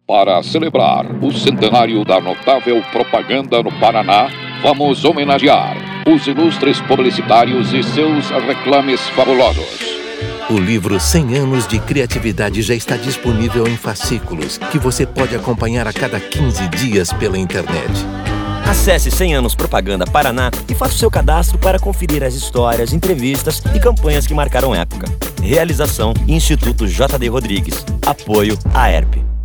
Para celebrar o centenário da notável propaganda no Paraná, vamos homenagear os ilustres publicitários e seus reclames fabulosos. O livro 100 anos de criatividade já está disponível em fascículos, que você pode acompanhar a cada 15 dias pela internet. Acesse 100 anos Propaganda Paraná e faça o seu cadastro para conferir as histórias, entrevistas e campanhas que marcaram época. Realização Instituto JD Rodrigues. Apoio AERP.